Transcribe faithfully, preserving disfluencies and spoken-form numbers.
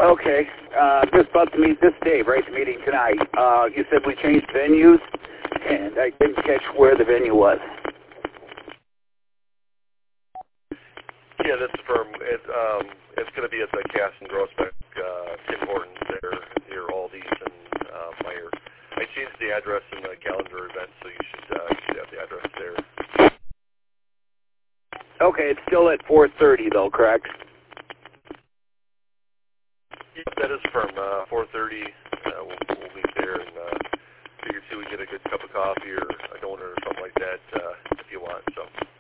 Okay. Uh, just about to meet this Dave, right? The meeting tonight. Uh, you said we changed venues, and I didn't catch where the venue was. Yeah, that's the firm. It, um, it's going to be at the Cass and Grossbeck, uh, Tim Hortons there, near Aldi's and uh, Meyer. I changed the address in the calendar event, so you should, uh, you should have the address there. Okay, it's still at four thirty, though, correct? Yep, that is firm. Uh, four thirty, uh, we'll, we'll meet there and uh, figure see we get a good cup of coffee or a donut or something like that uh, if you want. So.